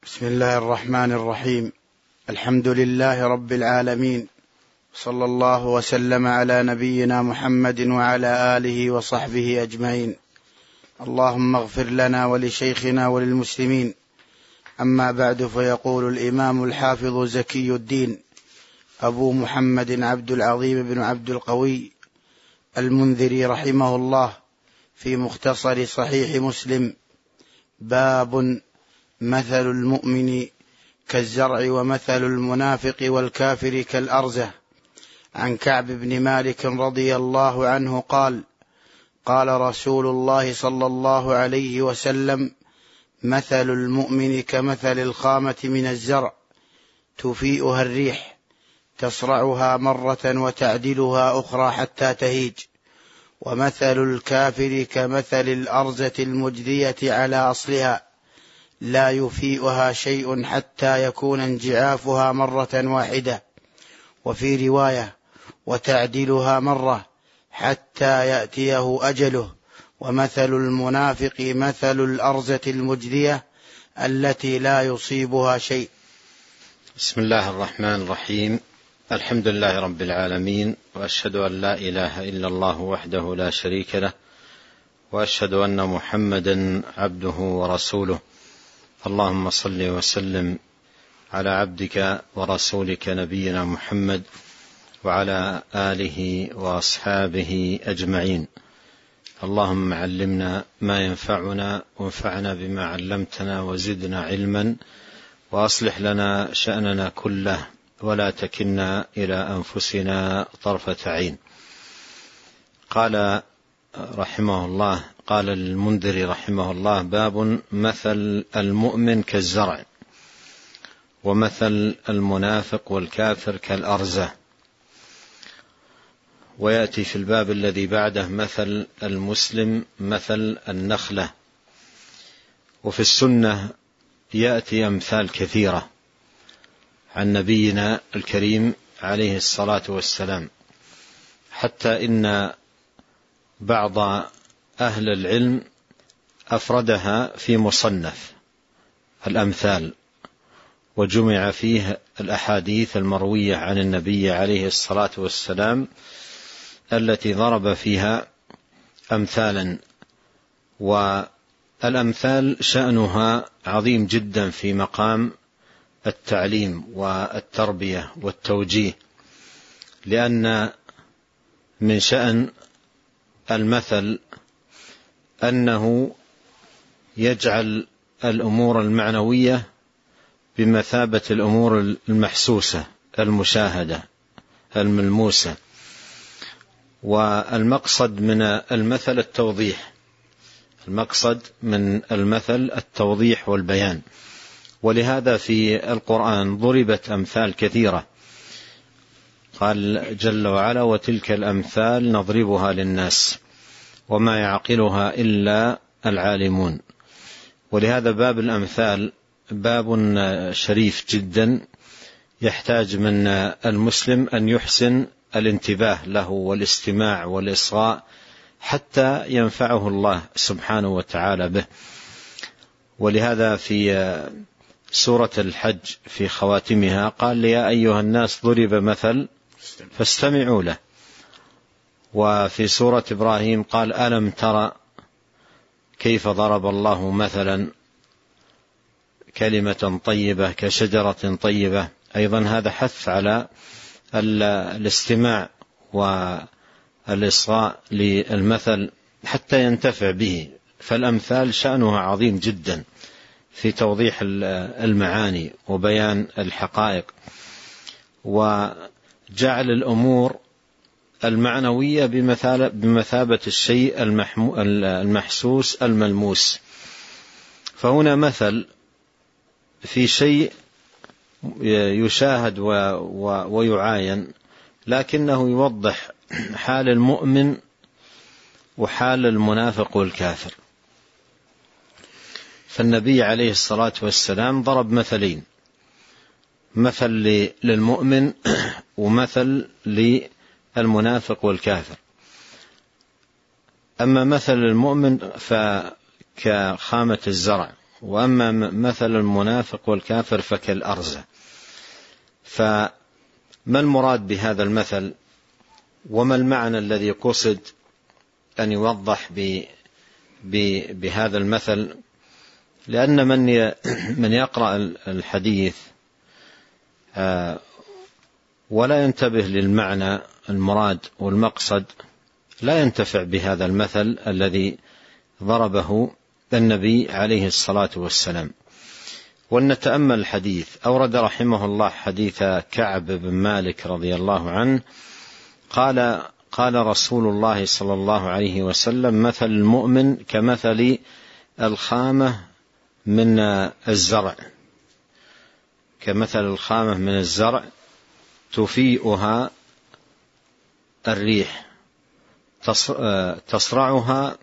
بسم الله الرحمن الرحيم. الحمد لله رب العالمين، صلى الله وسلم على نبينا محمد وعلى آله وصحبه أجمعين. اللهم اغفر لنا ولشيخنا وللمسلمين. أما بعد، فيقول الإمام الحافظ زكي الدين أبو محمد عبد العظيم بن عبد القوي المنذري رحمه الله في مختصر صحيح مسلم: باب مثل المؤمن كالزرع ومثل المنافق والكافر كالأرزة. عن كعب بن مالك رضي الله عنه قال: قال رسول الله صلى الله عليه وسلم: مثل المؤمن كمثل الخامة من الزرع تفيئها الريح، تصرعها مرة وتعدلها أخرى حتى تهيج. ومثل الكافر كمثل الأرزة المجدية على أصلها، لا يفيئها شيء حتى يكون انجعافها مرة واحدة. وفي رواية: وتعدلها مرة حتى يأتيه أجله. ومثل المنافق مثل الأرزة المجدية التي لا يصيبها شيء. بسم الله الرحمن الرحيم. الحمد لله رب العالمين، وأشهد أن لا إله إلا الله وحده لا شريك له، وأشهد أن محمدا عبده ورسوله. اللهم صل وسلم على عبدك ورسولك نبينا محمد وعلى آله وأصحابه أجمعين. اللهم علمنا ما ينفعنا، وانفعنا بما علمتنا، وزدنا علما، وأصلح لنا شأننا كله، ولا تكلنا إلى أنفسنا طرفة عين. قال رحمه الله، قال المنذري رحمه الله: باب مثل المؤمن كالزرع ومثل المنافق والكافر كالأرزة. ويأتي في الباب الذي بعده مثل المسلم مثل النخلة. وفي السنة يأتي أمثال كثيرة عن نبينا الكريم عليه الصلاة والسلام، حتى إن بعض أهل العلم أفردها في مصنف الأمثال، وجمع فيه الأحاديث المروية عن النبي عليه الصلاة والسلام التي ضرب فيها أمثالا. والأمثال شأنها عظيم جدا في مقام التعليم والتربية والتوجيه، لأن من شأن المثل أنه يجعل الأمور المعنوية بمثابة الأمور المحسوسة المشاهدة الملموسة. والمقصد من المثل التوضيح، المقصد من المثل التوضيح والبيان. ولهذا في القرآن ضربت أمثال كثيرة. قال جل وعلا: وتلك الأمثال نضربها للناس وما يعقلها إلا العالمون. ولهذا باب الأمثال باب شريف جدا، يحتاج من المسلم أن يحسن الانتباه له والاستماع والإصغاء حتى ينفعه الله سبحانه وتعالى به. ولهذا في سورة الحج في خواتمها قال: يا أيها الناس ضرب مثل فاستمعوا له. وفي سورة إبراهيم قال: ألم ترى كيف ضرب الله مثلا كلمة طيبة كشجرة طيبة. أيضا هذا حث على الاستماع والإصغاء للمثل حتى ينتفع به. فالأمثال شأنها عظيم جدا في توضيح المعاني وبيان الحقائق، وجعل الأمور المعنوية بمثابة الشيء المحسوس الملموس. فهنا مثل في شيء يشاهد ويعاين، لكنه يوضح حال المؤمن وحال المنافق والكافر. فالنبي عليه الصلاة والسلام ضرب مثلين: مثل للمؤمن ومثل للمنافق والكافر. أما مثل المؤمن فكخامة الزرع، وأما مثل المنافق والكافر فكالأرزة. فما المراد بهذا المثل وما المعنى الذي قصد أن يوضح بهذا المثل؟ لأن من يقرأ الحديث ولا ينتبه للمعنى المراد والمقصد لا ينتفع بهذا المثل الذي ضربه النبي عليه الصلاة والسلام. ولنتأمل الحديث. أورد رحمه الله حديث كعب بن مالك رضي الله عنه قال رسول الله صلى الله عليه وسلم: مثل المؤمن كمثل الخامة من الزرع، كمثل الخامة من الزرع تفيئها الريح تصرعها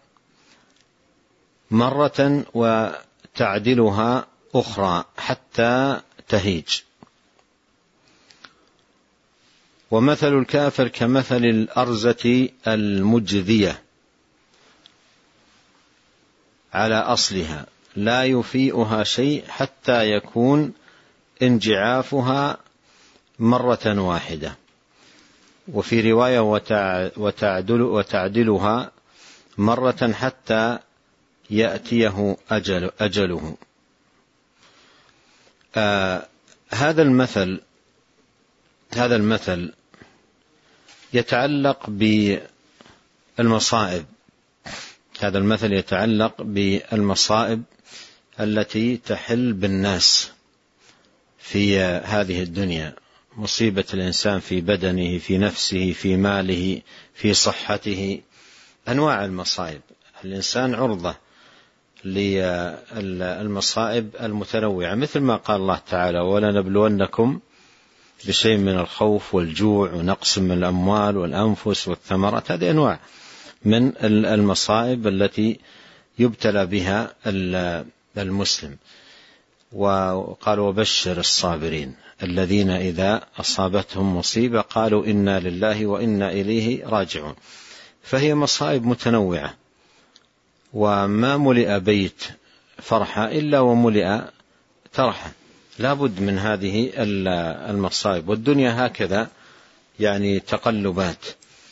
مرة وتعدلها أخرى حتى تهيج. ومثل الكافر كمثل الأرزة المجذية على أصلها لا يفيئها شيء حتى يكون انجعافها مرة واحدة. وفي رواية وتعدلها مرة حتى يأتيه أجله. هذا المثل يتعلق بالمصائب. هذا المثل يتعلق بالمصائب التي تحل بالناس في هذه الدنيا. مصيبة الإنسان في بدنه، في نفسه، في ماله، في صحته، أنواع المصائب. الإنسان عرضة للمصائب المتنوعة، مثل ما قال الله تعالى: ولنبلونكم بشيء من الخوف والجوع ونقص من الأموال والأنفس والثمرات. هذه أنواع من المصائب التي يبتلى بها المسلم. وقال: وبشر الصابرين الذين إذا أصابتهم مصيبة قالوا إنا لله وإنا إليه راجعون. فهي مصائب متنوعة، وما ملئ بيت فرحة إلا وملئ ترحة. لا بد من هذه المصائب. والدنيا هكذا، يعني تقلبات،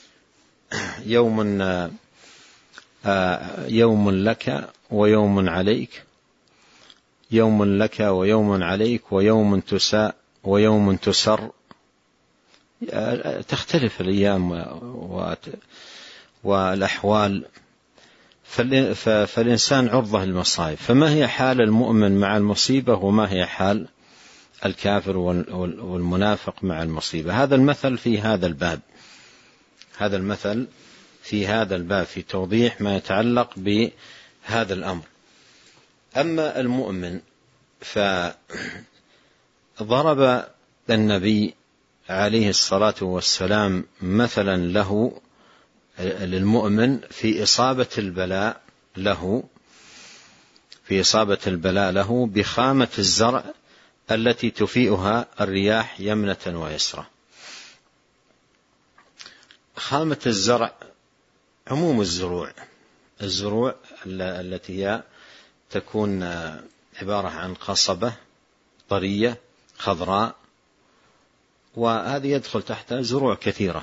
يوم لك ويوم عليك، يوم لك ويوم عليك، ويوم تساء ويوم تسر. تختلف الأيام والأحوال. فالإنسان عرضة للمصائب. فما هي حال المؤمن مع المصيبة وما هي حال الكافر والمنافق مع المصيبة؟ هذا المثل في هذا الباب، هذا المثل في هذا الباب في توضيح ما يتعلق بهذا الأمر. أما المؤمن فضرب النبي عليه الصلاة والسلام مثلا له للمؤمن في إصابة البلاء له بخامة الزرع التي تفيئها الرياح يمنة ويسرى. خامة الزرع عموم الزروع التي هي تكون عبارة عن قصبة طرية خضراء، وهذه يدخل تحتها زروع كثيرة.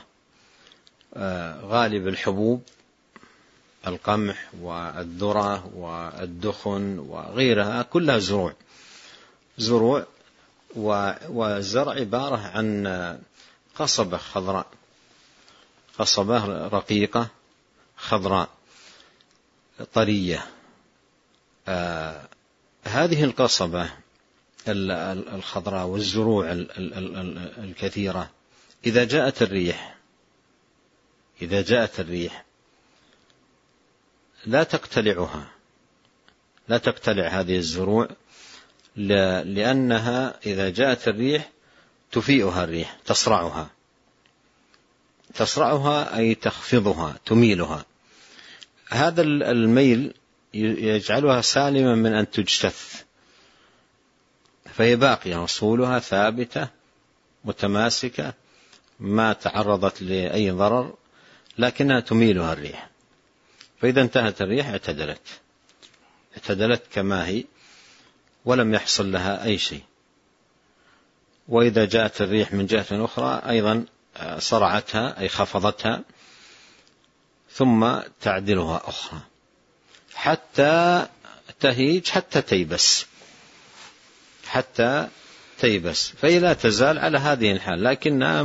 غالب الحبوب، القمح والذرة والدخن وغيرها كلها زروع والزرع عبارة عن قصبة خضراء، قصبة رقيقة خضراء طرية. هذه القصبة الخضراء والزروع الكثيرة إذا جاءت الريح لا تقتلع هذه الزروع، لأنها إذا جاءت الريح تفيئها الريح، تصرعها أي تخفضها، تميلها. هذا الميل يجعلها سالمة من أن تجتث، فهي باقية، أصولها ثابتة متماسكة ما تعرضت لأي ضرر، لكنها تميلها الريح. فإذا انتهت الريح اعتدلت كما هي، ولم يحصل لها أي شيء. وإذا جاءت الريح من جهة أخرى أيضا صرعتها أي خفضتها ثم تعدلها أخرى حتى تهيج، حتى تيبس، فهي لا تزال على هذه الحال لكنها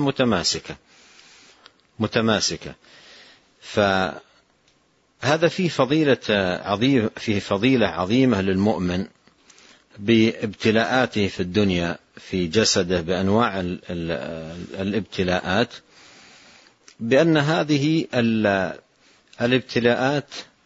متماسكة. فهذا فيه فضيلة عظيمة للمؤمن بابتلاءاته في الدنيا في جسده بأنواع الابتلاءات، بأن هذه الابتلاءات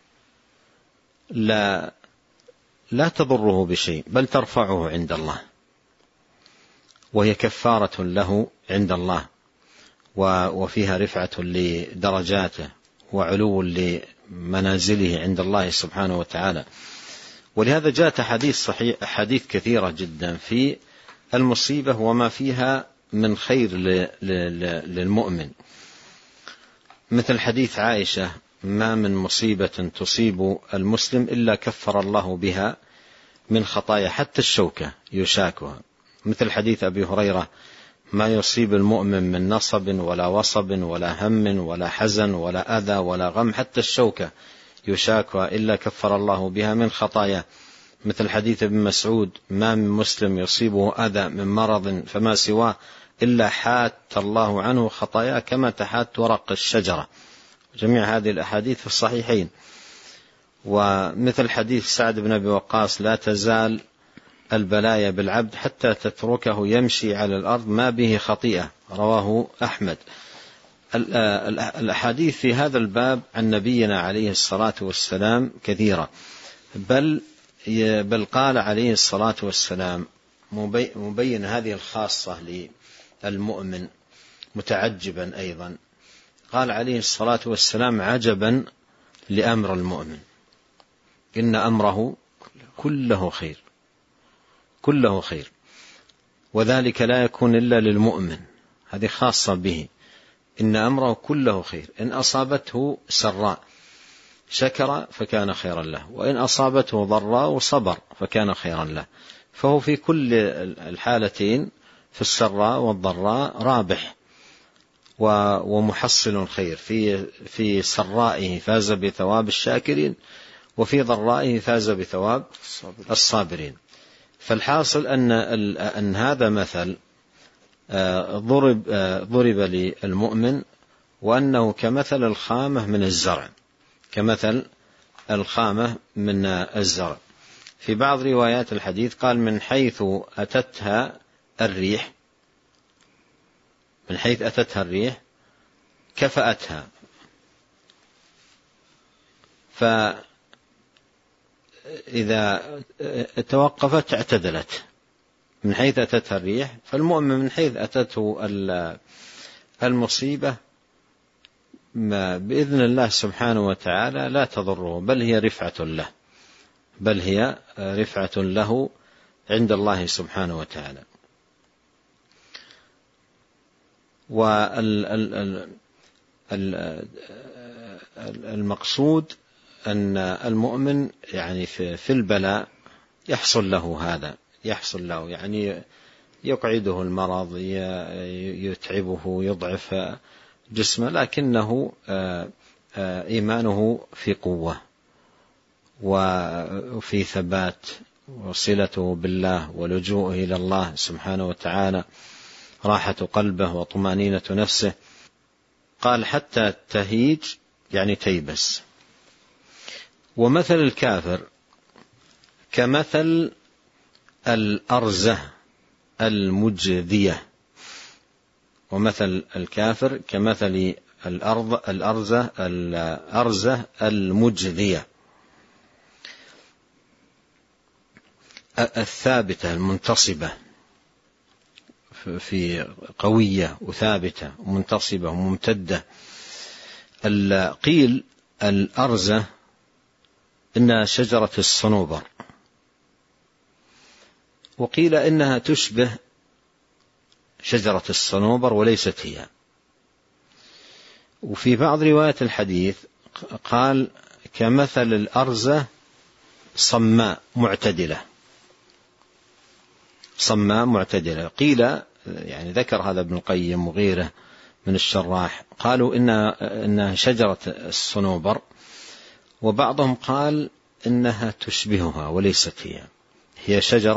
لا تضره بشيء بل ترفعه عند الله، وهي كفارة له عند الله، وفيها رفعة لدرجاته وعلو لمنازله عند الله سبحانه وتعالى. ولهذا جاءت حديث كثيرة جدا في المصيبة وما فيها من خير للمؤمن، مثل حديث عائشة: ما من مصيبة تصيب المسلم إلا كفر الله بها من خطايا حتى الشوكة يشاكها. مثل حديث أبي هريرة: ما يصيب المؤمن من نصب ولا وصب ولا هم ولا حزن ولا أذى ولا غم حتى الشوكة يشاكها إلا كفر الله بها من خطايا. مثل حديث ابن مسعود: ما من مسلم يصيبه أذى من مرض فما سواه إلا حات الله عنه خطاياه كما تحات ورق الشجرة. جميع هذه الأحاديث في الصحيحين. ومثل حديث سعد بن أبي وقاص: لا تزال البلايا بالعبد حتى تتركه يمشي على الأرض ما به خطيئة، رواه أحمد. الأحاديث في هذا الباب عن نبينا عليه الصلاة والسلام كثيرة، بل قال عليه الصلاة والسلام مبين هذه الخاصة للمؤمن متعجبا أيضا، قال عليه الصلاة والسلام: عجبا لأمر المؤمن إن أمره كله خير، وذلك لا يكون إلا للمؤمن، هذه خاصة به. إن أمره كله خير، إن أصابته سراء شكر فكان خيرا له، وإن أصابته ضراء صبر فكان خيرا له. فهو في كل الحالتين، في السراء والضراء، رابح ومحصل خير. في سرائه فاز بثواب الشاكرين، وفي ضرائه فاز بثواب الصابرين. فالحاصل أن هذا مثل ضرب للمؤمن، وأنه كمثل الخامة من الزرع. في بعض روايات الحديث قال: من حيث أتتها الريح كفأتها، فإذا توقفت اعتدلت. من حيث أتتها الريح، فالمؤمن من حيث أتته المصيبة بإذن الله سبحانه وتعالى لا تضره، بل هي رفعة له عند الله سبحانه وتعالى. والمقصود أن المؤمن يعني في البلاء يحصل له يعني يقعده المرض، يتعبه، يضعف جسمه، لكنه إيمانه في قوة وفي ثبات، وصلته بالله ولجوءه إلى الله سبحانه وتعالى، راحة قلبه وطمأنينة نفسه. قال: حتى تهيج يعني تيبس. ومثل الكافر كمثل الأرزة المجذية، ومثل الكافر كمثل الأرزة المجذية الثابتة المنتصبة، في قوية وثابتة ومنتصبة وممتدة. قيل الأرزة إنها شجرة الصنوبر، وقيل إنها تشبه شجرة الصنوبر وليست هي. وفي بعض روايات الحديث قال: كمثل الأرزة صماء معتدلة، صماء معتدلة. قيل يعني ذكر هذا ابن القيم وغيره من الشراح، قالوا إنها شجرة الصنوبر، وبعضهم قال إنها تشبهها وليست هي شجرة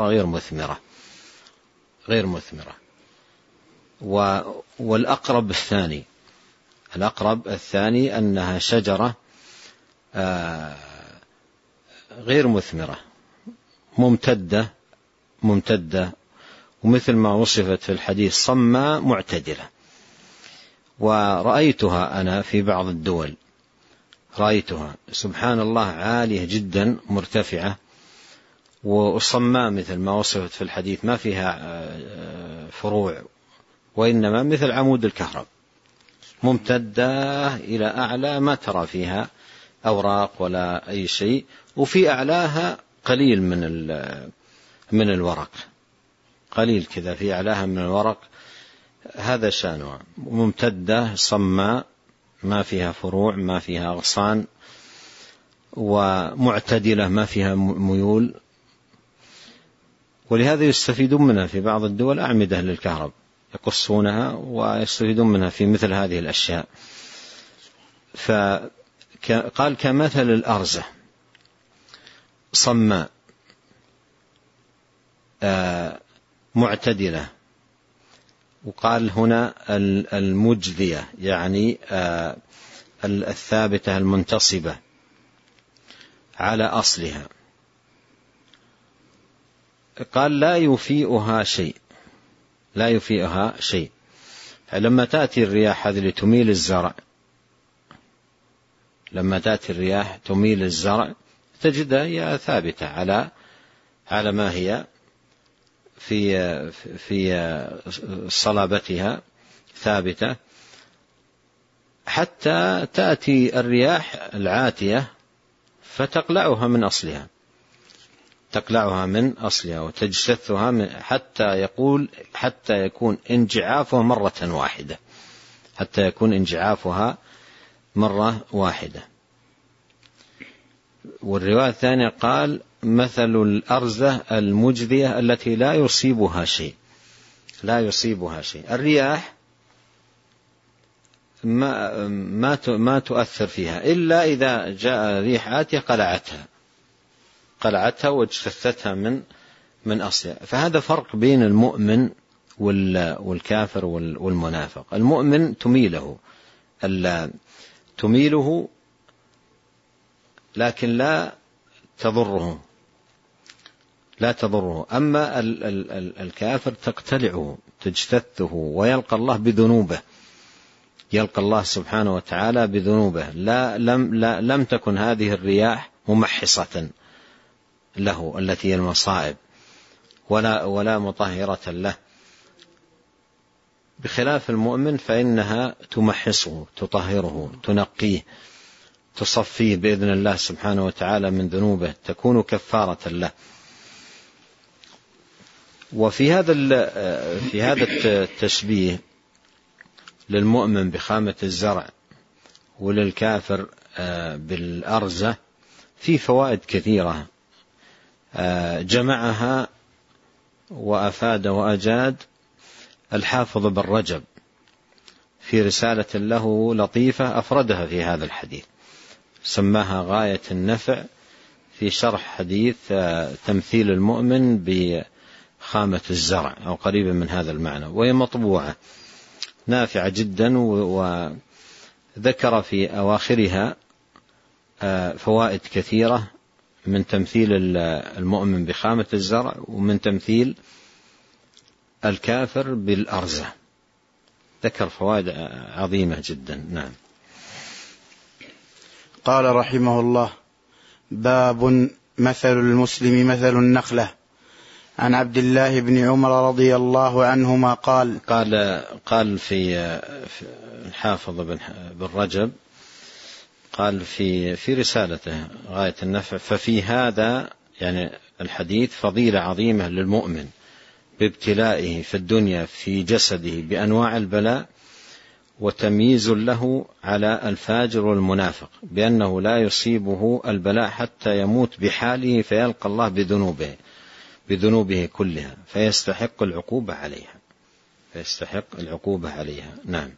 غير مثمرة. والأقرب الثاني أنها شجرة غير مثمرة ممتدة، ومثل ما وصفت في الحديث صماء معتدلة. ورأيتها أنا في بعض الدول، رأيتها سبحان الله عالية جدا مرتفعة، وصماء مثل ما وصفت في الحديث، ما فيها فروع، وإنما مثل عمود الكهرب ممتدة إلى أعلى، ما ترى فيها أوراق ولا أي شيء، وفي أعلاها قليل من الورق، قليل كذا في أعلاها من الورق. هذا شأنها، ممتدة صماء، ما فيها فروع، ما فيها أغصان، ومعتدلة ما فيها ميول. ولهذا يستفيدون منها في بعض الدول أعمدة للكهرب، يقصونها ويستفيدون منها في مثل هذه الأشياء. فقال كمثل الأرزة صماء معتدلة. وقال هنا المجذية يعني الثابتة المنتصبة على أصلها. قال لا يفيئها شيء. لما تأتي الرياح هذه لتميل الزرع، لما تأتي الرياح تميل الزرع تجدها هي ثابتة على ما هي في صلابتها ثابتة، حتى تأتي الرياح العاتية فتقلعها من أصلها وتجتثها حتى يكون انجعافها مرة واحدة. والرواية الثانية قال مثل الأرزة المجذية التي لا يصيبها شيء. الرياح ما تؤثر فيها إلا إذا جاء ريح آتية قلعتها واجتثتها من أصلها. فهذا فرق بين المؤمن والكافر والمنافق. المؤمن تميله لكن لا تضره. أما الكافر تقتلعه تجتثه ويلقى الله بذنوبه، يلقى الله سبحانه وتعالى بذنوبه. لم تكن هذه الرياح ممحصة له التي هي المصائب ولا مطهرة له، بخلاف المؤمن فإنها تمحصه تطهره تنقيه تصفيه بإذن الله سبحانه وتعالى من ذنوبه، تكون كفارة له. وفي هذا التشبيه للمؤمن بخامة الزرع وللكافر بالأرزة في فوائد كثيرة جمعها وأفاد وأجاد الحافظ بن رجب في رسالة له لطيفة أفردها في هذا الحديث، سماها غاية النفع في شرح حديث تمثيل المؤمن بخامة الزرع أو قريبا من هذا المعنى، وهي مطبوعة نافعة جدا، وذكر في أواخرها فوائد كثيرة من تمثيل المؤمن بخامة الزرع ومن تمثيل الكافر بالأرزة، ذكر فوائد عظيمة جدا. نعم. قال رحمه الله: باب مثل المسلم مثل النخلة. عن عبد الله بن عمر رضي الله عنهما قال في الحافظ بن رجب قال في رسالته غاية النفع: ففي هذا يعني الحديث فضيلة عظيمة للمؤمن بابتلائه في الدنيا في جسده بأنواع البلاء، وتمييز له على الفاجر والمنافق بأنه لا يصيبه البلاء حتى يموت بحاله فيلقى الله بذنوبه، بذنوبه كلها فيستحق العقوبة عليها. نعم.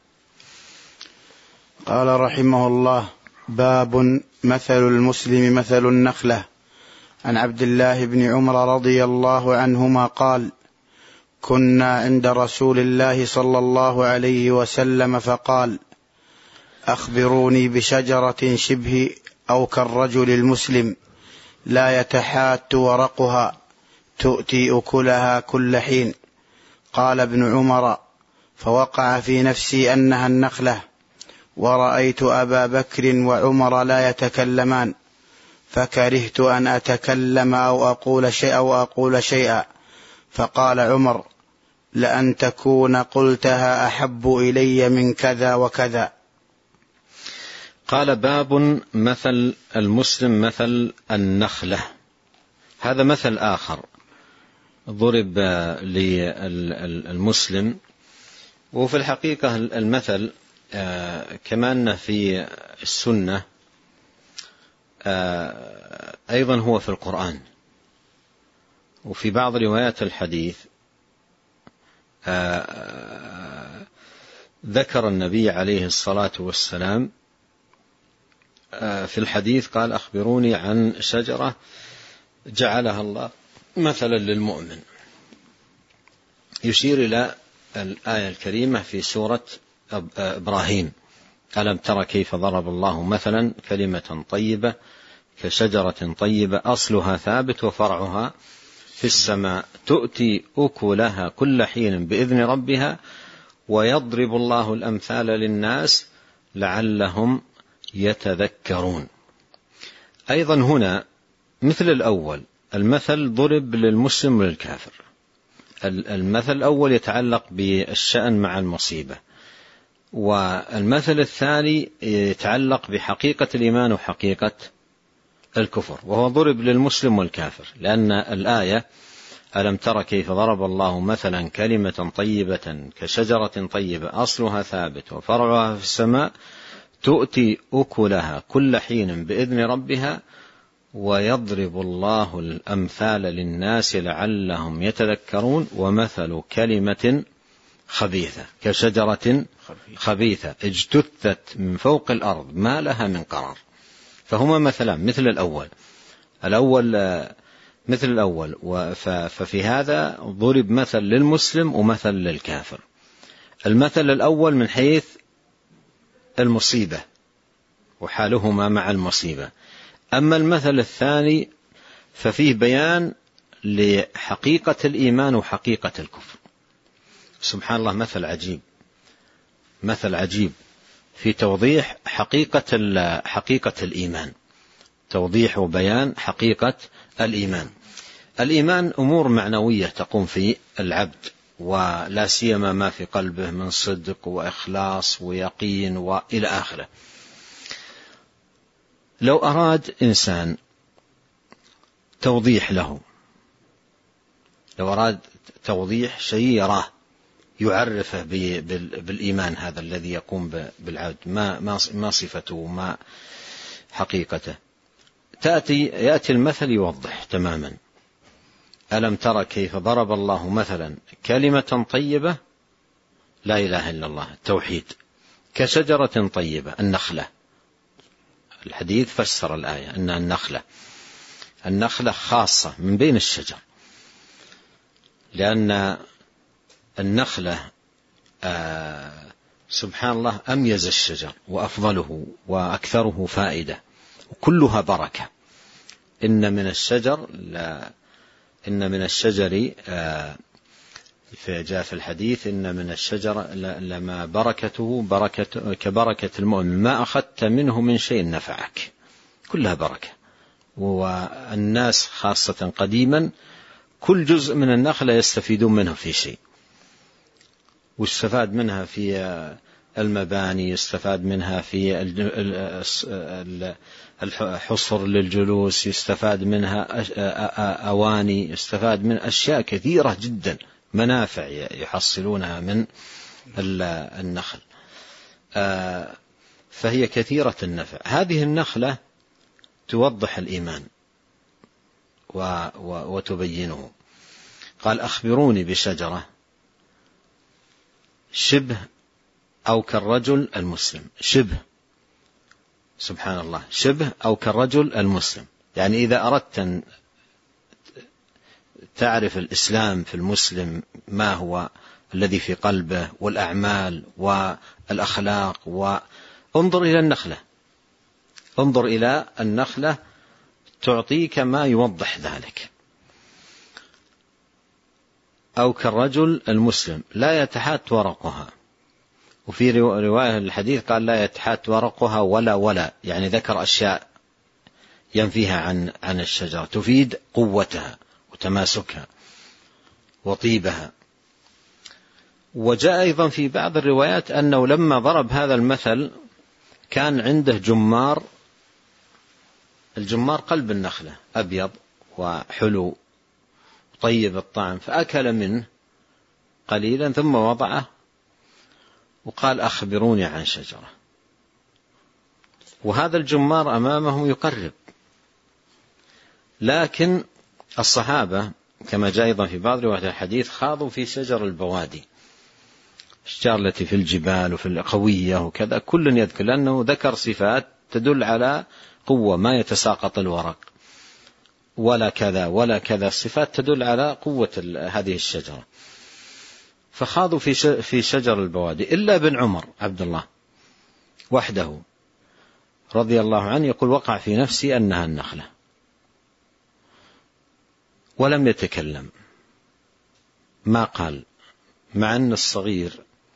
قال رحمه الله: باب مثل المسلم مثل النخلة. عن عبد الله بن عمر رضي الله عنهما قال: كنا عند رسول الله صلى الله عليه وسلم فقال: أخبروني بشجرة شبه أو كالرجل المسلم لا يتحات ورقها تؤتي أكلها كل حين. قال ابن عمر: فوقع في نفسي أنها النخلة، ورأيت أبا بكر وعمر لا يتكلمان، فكرهت أن أتكلم أو أقول شيئا، فقال عمر: لأن تكون قلتها أحب إلي من كذا وكذا. قال: باب مثل المسلم مثل النخلة. هذا مثل آخر ضرب للمسلم، وفي الحقيقة المثل كما أن في السنة أيضا هو في القرآن، وفي بعض روايات الحديث ذكر النبي عليه الصلاة والسلام في الحديث قال: أخبروني عن شجرة جعلها الله مثلا للمؤمن، يشير إلى الآية الكريمة في سورة إبراهيم: ألم تر كيف ضرب الله مثلا كلمة طيبة كشجرة طيبة أصلها ثابت وفرعها في السماء تؤتي أكلها كل حين بإذن ربها ويضرب الله الأمثال للناس لعلهم يتذكرون. أيضا هنا مثل الأول، المثل ضرب للمسلم وللكافر. المثل الأول يتعلق بالشأن مع المصيبة، والمثل الثاني يتعلق بحقيقة الإيمان وحقيقة الكفر، وهو ضرب للمسلم والكافر، لأن الآية: ألم تر كيف ضرب الله مثلا كلمة طيبة كشجرة طيبة أصلها ثابت وفرعها في السماء تؤتي أكلها كل حين بإذن ربها ويضرب الله الأمثال للناس لعلهم يتذكرون. ومثل كلمة خبيثة كشجرة خبيثة اجتثت من فوق الأرض ما لها من قرار. فهما مثلان، مثل الأول مثل الأول، ففي هذا ضرب مثل للمسلم ومثل للكافر. المثل الأول من حيث المصيبة وحالهما مع المصيبة، أما المثل الثاني ففيه بيان لحقيقة الإيمان وحقيقة الكفر. سبحان الله، مثل عجيب في توضيح حقيقة الإيمان، توضيح وبيان حقيقة الإيمان. الإيمان أمور معنوية تقوم في العبد، ولا سيما ما في قلبه من صدق وإخلاص ويقين وإلى آخره. لو أراد إنسان توضيح له، لو أراد توضيح شيء يراه يعرفه بالإيمان هذا الذي يقوم بالعبد، ما صفته ما حقيقته، يأتي المثل يوضح تماما. ألم تر كيف ضرب الله مثلا كلمة طيبة لا إله إلا الله التوحيد كشجرة طيبة النخلة. الحديث فسر الآية أن النخلة خاصة من بين الشجر، لأن النخلة سبحان الله أميز الشجر وأفضله وأكثره فائدة وكلها بركة. إن من الشجر جاء في الحديث: إن من الشجر لما بركته كبركة المؤمن، ما أخذت منه من شيء نفعك، كلها بركة. والناس خاصة قديما كل جزء من النخلة يستفيدون منه في شيء، واستفاد منها في المباني، يستفاد منها في الحصر للجلوس، يستفاد منها أواني، يستفاد من أشياء كثيرة جدا، منافع يحصلونها من النخل، فهي كثيرة النفع. هذه النخلة توضح الإيمان وتبينه، قال أخبروني بشجرة شبه أو كالرجل المسلم. شبه، سبحان الله، شبه أو كالرجل المسلم، يعني إذا أردت أن تعرف الإسلام في المسلم ما هو الذي في قلبه والأعمال والأخلاق، وانظر إلى النخلة، انظر إلى النخلة تعطيك ما يوضح ذلك. أو كالرجل المسلم لا يتحات ورقها، وفي رواية الحديث قال لا يتحات ورقها ولا، يعني ذكر أشياء ينفيها عن الشجرة تفيد قوتها وتماسكها وطيبها. وجاء أيضا في بعض الروايات أنه لما ضرب هذا المثل كان عنده جمار، الجمار قلب النخلة أبيض وحلو طيب الطعم، فأكل منه قليلا ثم وضعه وقال أخبروني عن شجرة. وهذا الجمار أمامه يقرب، لكن الصحابة كما جاء أيضا في بعض روايات الحديث خاضوا في شجر البوادي، الشجر التي في الجبال وفي القوية وكذا، كل يذكر لأنه ذكر صفات تدل على قوة، ما يتساقط الورق ولا كذا ولا كذا، الصفات تدل على قوة هذه الشجرة. فخاضوا في شجر البوادي إلا ابن عمر عبد الله وحده رضي الله عنه يقول وقع في نفسي أنها النخلة، ولم يتكلم، ما قال، مع أن الصغير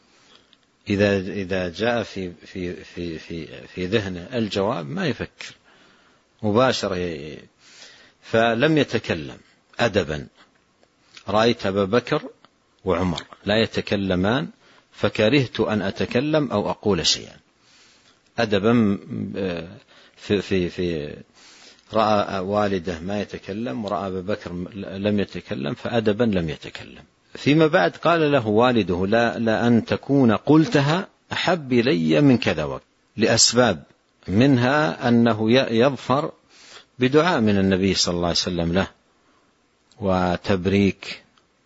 إذا جاء في ذهنه الجواب ما يفكر مباشرة، فلم يتكلم أدبا. رأيت أبا بكر وعمر لا يتكلمان فكرهت أن أتكلم أو أقول شيئا، أدبا في رأى والده ما يتكلم ورأى أبا بكر لم يتكلم فأدبا لم يتكلم. فيما بعد قال له والده لأن تكون قلتها أحب إلي من كذا وقت، لأسباب منها أنه يظفر بدعاء من النبي صلى الله عليه وسلم له وتبريك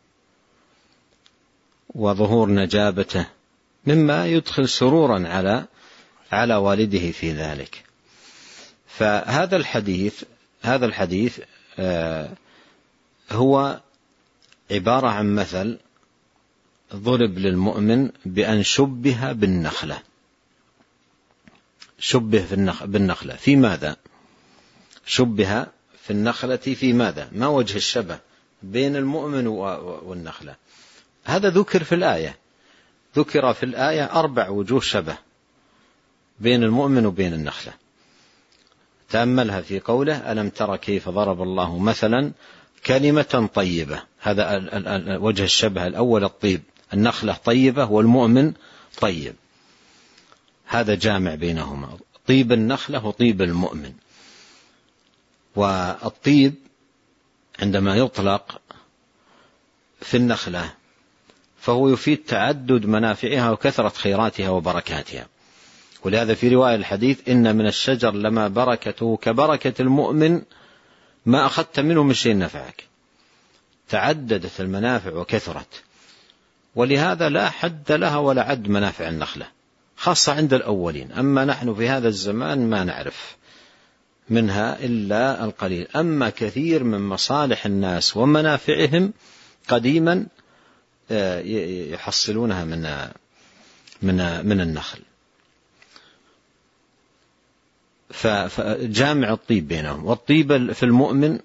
وظهور نجابته مما يدخل سرورا على والده في ذلك. فهذا الحديث هو عبارة عن مثل ضرب للمؤمن بأن شبه بالنخلة، شبه بالنخلة في ماذا؟ شبه في النخلة في ماذا؟ ما وجه الشبه بين المؤمن والنخلة؟ هذا ذكر في الآية، ذكر في الآية 4 وجوه شبه بين المؤمن وبين النخلة. تأملها في قوله ألم تر كيف ضرب الله مثلا كلمة طيبة، هذا وجه الشبه الأول الطيب، النخلة طيبة والمؤمن طيب، هذا جامع بينهما، طيب النخلة وطيب المؤمن. والطيب عندما يطلق في النخلة فهو يفيد تعدد منافعها وكثرة خيراتها وبركاتها، ولهذا في رواية الحديث إن من الشجر لما بركته كبركة المؤمن ما أخذت منه من شيء نفعك، تعددت المنافع وكثرت، ولهذا لا حد لها ولا عد منافع النخلة خاصة عند الأولين. أما نحن في هذا الزمان ما نعرف منها إلا القليل، أما كثير من مصالح الناس ومنافعهم قديما يحصلونها من النخل. فجامع الطيب بينهم، والطيب في المؤمن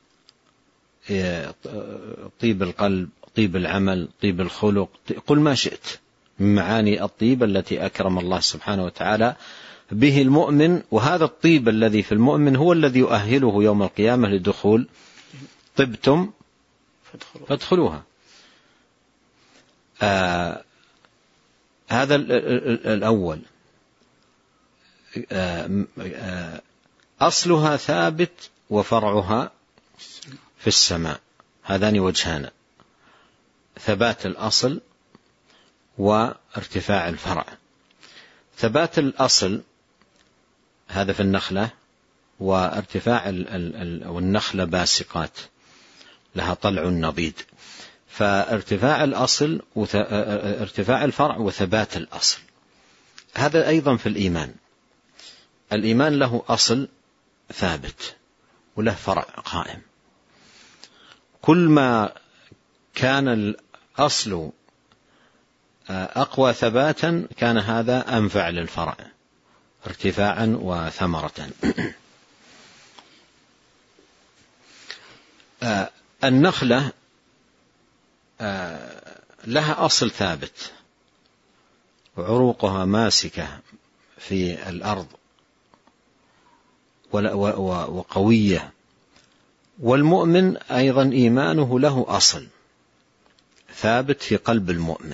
طيب القلب، طيب العمل، طيب الخلق، قل ما شئت من معاني الطيب التي أكرم الله سبحانه وتعالى به المؤمن. وهذا الطيب الذي في المؤمن هو الذي يؤهله يوم القيامة لدخول طبتم فادخلوها. هذا الأول. أصلها ثابت وفرعها في السماء، هذان وجهان، ثبات الأصل وارتفاع الفرع. ثبات الأصل هذا في النخلة، وارتفاع والنخلة باسقات لها طلع نضيد. فارتفاع الأصل ارتفاع الفرع وثبات الأصل. هذا أيضا في الإيمان. الإيمان له أصل ثابت وله فرع قائم. كل ما كان الأصل أقوى ثباتا كان هذا أنفع للفرع ارتفاعا وثمرة. النخلة لها أصل ثابت وعروقها ماسكة في الأرض وقوية. والمؤمن أيضا إيمانه له أصل ثابت في قلب المؤمن،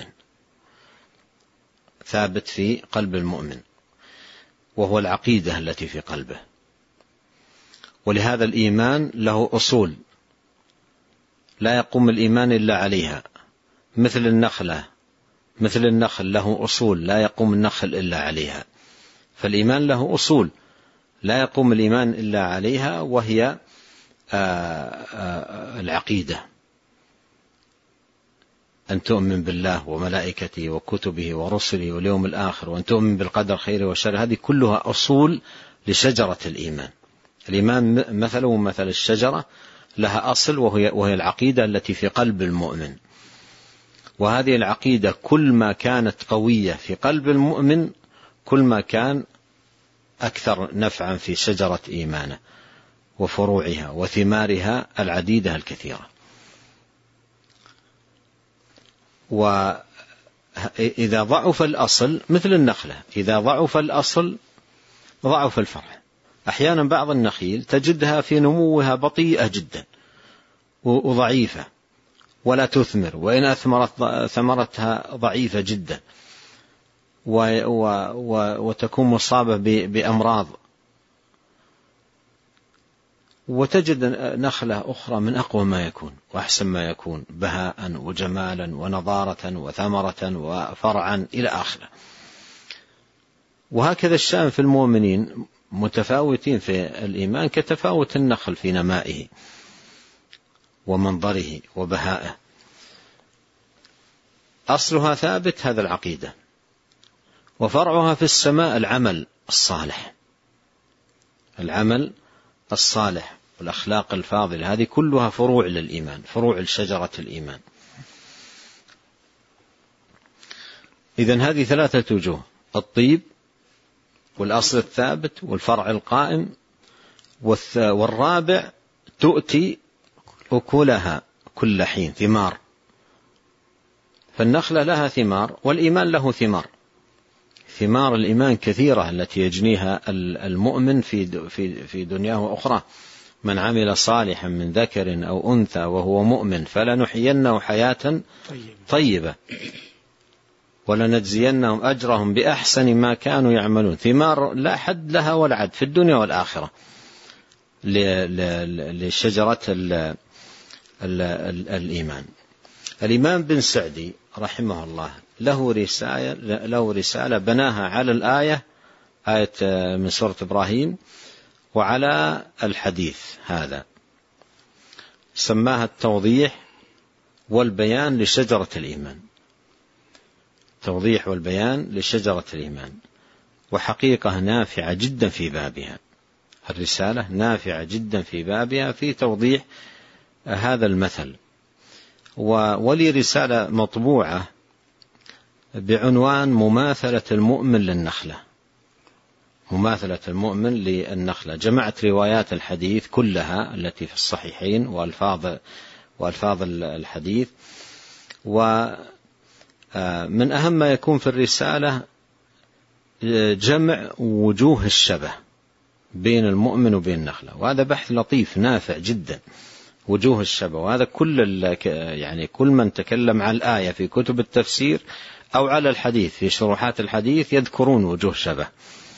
ثابت في قلب المؤمن، وهو العقيدة التي في قلبه. ولهذا الإيمان له أصول لا يقوم الإيمان إلا عليها، مثل النخلة، مثل النخل له أصول لا يقوم النخل إلا عليها. فالإيمان له أصول لا يقوم الإيمان إلا عليها، وهي العقيدة، أن تؤمن بالله وملائكته وكتبه ورسله واليوم الآخر، وأن تؤمن بالقدر خيره وشره. هذه كلها أصول لشجرة الإيمان. الإيمان مثله مثل الشجرة، لها أصل وهي العقيدة التي في قلب المؤمن. وهذه العقيدة كل ما كانت قوية في قلب المؤمن كل ما كان أكثر نفعا في شجرة إيمانه وفروعها وثمارها العديدة الكثيرة. وإذا ضعف الأصل مثل النخلة، إذا ضعف الأصل ضعف الفرع. أحيانا بعض النخيل تجدها في نموها بطيئة جدا وضعيفة ولا تثمر، وإن أثمرت ثمرتها ضعيفة جدا وتكون مصابة بأمراض. وتجد نخلة أخرى من أقوى ما يكون وأحسن ما يكون بهاء وجمالا ونضارة وثمرة وفرعا إلى آخره. وهكذا الشأن في المؤمنين، متفاوتين في الإيمان كتفاوت النخل في نمائه ومنظره وبهائه. أصلها ثابت، هذا العقيدة، وفرعها في السماء العمل الصالح، العمل الصالح والأخلاق الفاضلة. هذه كلها فروع للإيمان، فروع لشجرة الإيمان. إذن هذه ثلاثة وجوه: الطيب والأصل الثابت والفرع القائم. والرابع تؤتي أكلها كل حين، ثمار. فالنخلة لها ثمار والإيمان له ثمار. ثمار الإيمان كثيرة التي يجنيها المؤمن في دنياه وأخرى. من عمل صالحا من ذكر أو أنثى وهو مؤمن فلنحيينه حياة طيبة ولنجزينهم أجرهم بأحسن ما كانوا يعملون. ثمار لا حد لها ولا عد في الدنيا والآخرة لشجرة الإيمان. الإمام بن سعدي رحمه الله له رسالة بناها على الآية، آية من سورة إبراهيم، وعلى الحديث هذا، سماها التوضيح والبيان لشجرة الإيمان. توضيح والبيان لشجرة الإيمان. وحقيقة نافعة جدا في بابها، الرسالة نافعة جدا في بابها في توضيح هذا المثل. ولي رسالة مطبوعة بعنوان مماثلة المؤمن للنخلة، مماثلة المؤمن للنخلة. جمعت روايات الحديث كلها التي في الصحيحين وألفاظ الحديث. ومن أهم ما يكون في الرسالة جمع وجوه الشبه بين المؤمن وبين النخلة، وهذا بحث لطيف نافع جدا. وجوه الشبه، وهذا كل من تكلم عن الآية في كتب التفسير أو على الحديث في شروحات الحديث يذكرون وجوه شبه،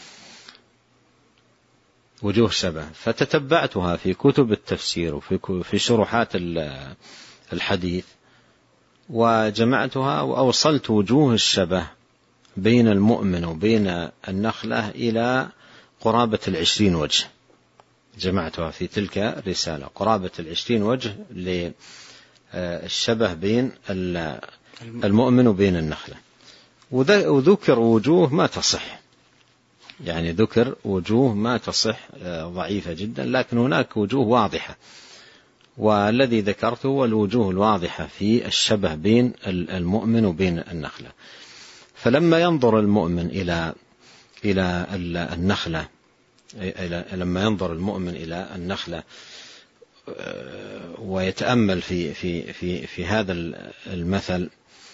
وجوه شبه. فتتبعتها في كتب التفسير وفي شروحات الحديث وجمعتها وأوصلت وجوه الشبه بين المؤمن وبين النخلة إلى قرابة 20 وجه، جمعتها في تلك الرسالة، قرابة 20 وجه للشبه بين المؤمن وبين النخلة. وذكر وجوه ما تصح، يعني ذكر وجوه ما تصح ضعيفة جدا، لكن هناك وجوه واضحة، والذي ذكرته هو الوجوه الواضحة في الشبه بين المؤمن وبين النخلة. فلما ينظر المؤمن إلى النخلة، لما ينظر المؤمن إلى النخلة ويتأمل في هذا المثل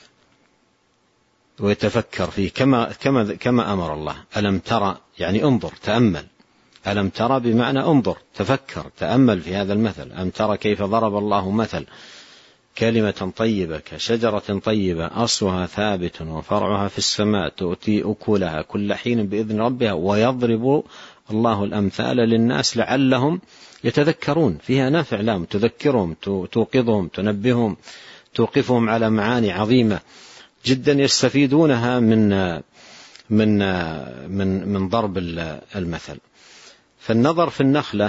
ويتفكر فيه كما أمر الله، ألم ترى، يعني انظر تأمل، ألم ترى بمعنى انظر تفكر تأمل في هذا المثل. ألم ترى كيف ضرب الله مثل كلمة طيبة كشجرة طيبة أصلها ثابت وفرعها في السماء تؤتي أكلها كل حين بإذن ربها ويضرب الله الأمثال للناس لعلهم يتذكرون. فيها نافع لام، تذكرهم، توقظهم، تنبههم، توقفهم على معاني عظيمة جدا يستفيدونها من ضرب المثل. فالنظر في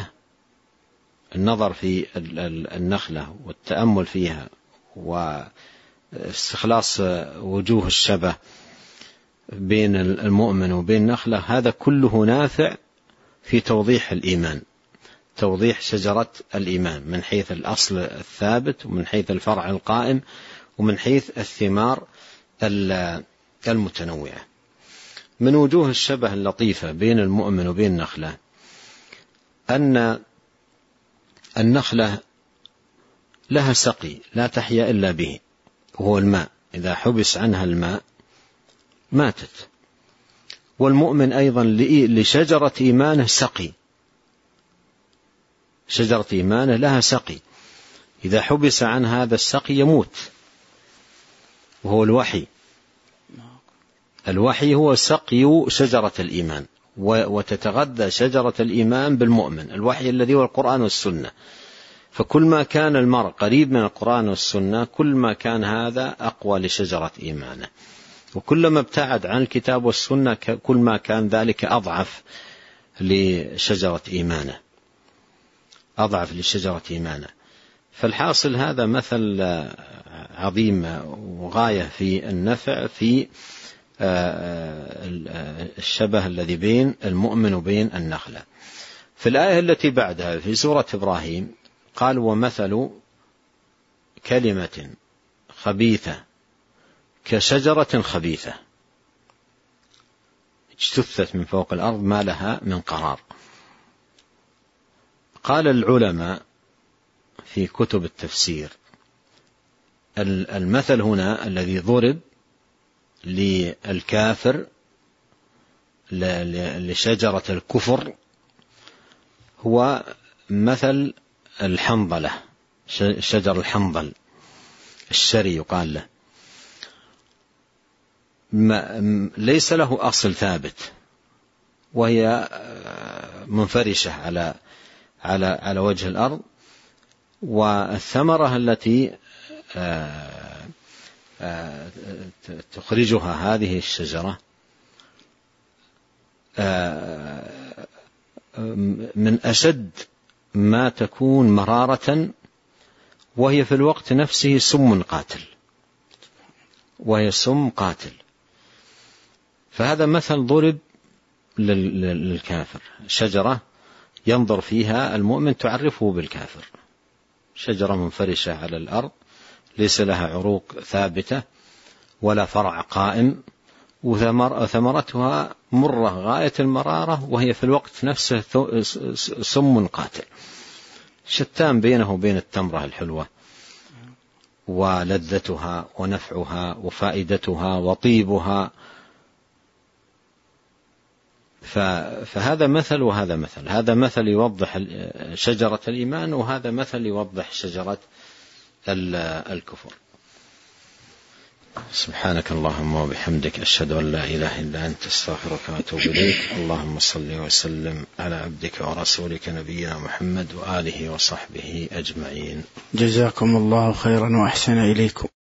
النخلة والتأمل فيها واستخلاص وجوه الشبه بين المؤمن وبين النخلة، هذا كله نافع في توضيح الإيمان، توضيح شجرة الإيمان من حيث الأصل الثابت ومن حيث الفرع القائم ومن حيث الثمار المتنوعة. من وجوه الشبه اللطيفة بين المؤمن وبين النخلة أن النخلة لها سقي لا تحيا إلا به، وهو الماء، إذا حبس عنها الماء ماتت. والمؤمن أيضا لشجرة إيمانه سقي، شجرة إيمانه لها سقي، إذا حبس عن هذا السقي يموت، وهو الوحي. الوحي هو سقي شجرة الإيمان، وتتغذى شجرة الإيمان بالمؤمن، الوحي الذي هو القرآن والسنة. فكل ما كان المرء قريب من القرآن والسنة كل ما كان هذا أقوى لشجرة إيمانه، وكلما ابتعد عن الكتاب والسنة كل ما كان ذلك أضعف لشجرة إيمانه، أضعف لشجرة إيمانه. فالحاصل هذا مثل عظيم وغاية في النفع في الشبه الذي بين المؤمن وبين النخلة. في الآية التي بعدها في سورة إبراهيم قال ومثل كلمة خبيثة كشجرة خبيثة اجتثت من فوق الأرض ما لها من قرار. قال العلماء في كتب التفسير المثل هنا الذي ضرب للكافر لشجرة الكفر هو مثل الحنظلة، شجر الحنظل الشري يقال له، ليس له أصل ثابت، وهي منفرشة على وجه الأرض، والثمرة التي تخرجها هذه الشجرة من أشد ما تكون مرارة، وهي في الوقت نفسه سم قاتل، وهي سم قاتل. فهذا مثل ضرب للكافر، شجرة ينظر فيها المؤمن تعرفه بالكافر، شجرة منفرشة على الأرض ليس لها عروق ثابتة ولا فرع قائم، وثمرتها مرة غاية المرارة، وهي في الوقت نفسه سم قاتل، شتان بينه وبين التمرة الحلوة ولذتها ونفعها وفائدتها وطيبها. فهذا مثل وهذا مثل، هذا مثل يوضح شجرة الإيمان، وهذا مثل يوضح شجرة الكفر. سبحانك اللهم وبحمدك أشهد أن لا إله إلا أنت استغفرك وأتوب إليك. اللهم صل وسلم على عبدك ورسولك نبينا محمد وآله وصحبه أجمعين. جزاكم الله خيرا وأحسن إليكم.